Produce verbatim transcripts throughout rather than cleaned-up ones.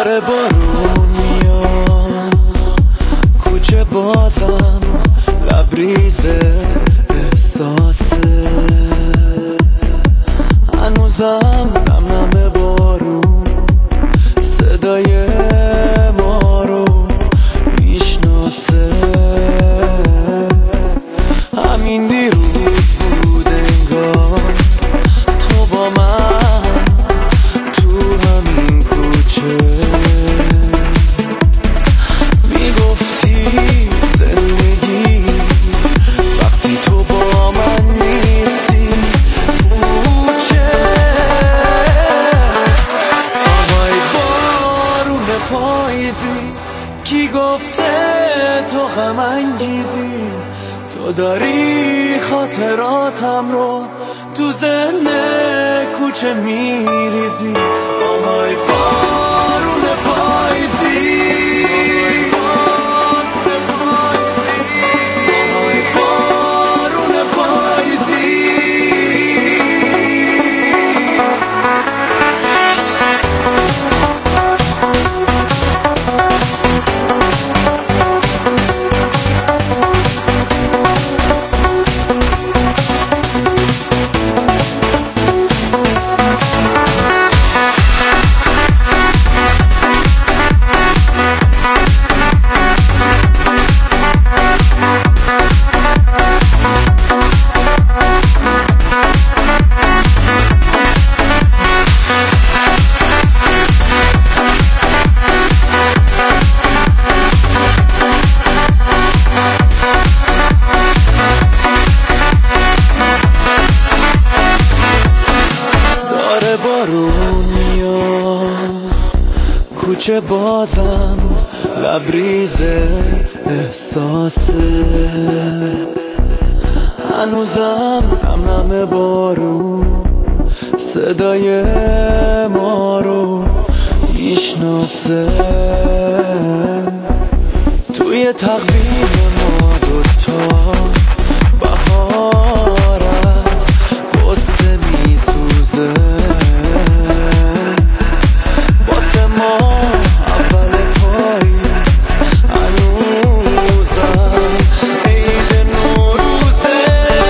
داره بارون میاد کوچه بازم لبریز احساسه هنوزم نم نم بارون صدای ما رو میشناسه همین دیروز بود انگار تو با من تو همین کوچه میگفتی زندگی وقتی تو با من نیستی پوچه آهای بارون پاییزی کی گفته تو غم انگیزی تو داری خاطراتم رو تو ذهن کوچه میریزی آهای بارون پاییزی آهای بارون پاییزی بارون میاد کوچه بازم لبریز احساسه هنوزم نم نم بارون صدای ما رو میشناسه توی تقویم ما دوتا بهار از غصه میسوزه واسه ما اول پاییز هنوزم عید نوروزه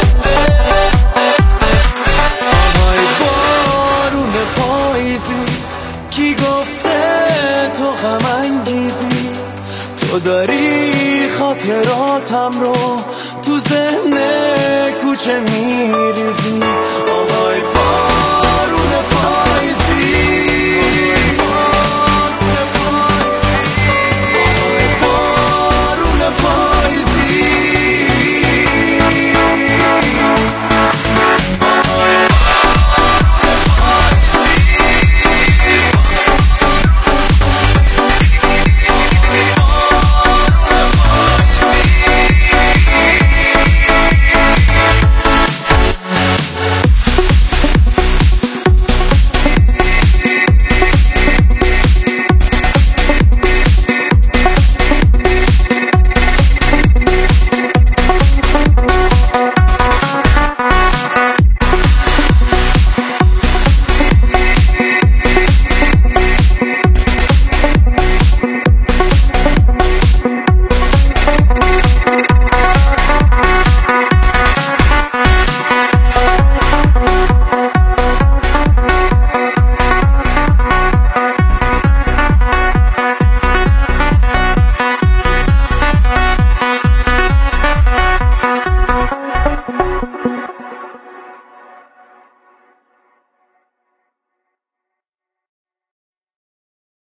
آهای بارون پاییزی کی گفته تو غم انگیزی تو داری خاطراتم رو تو ذهن کوچه میریزی آهای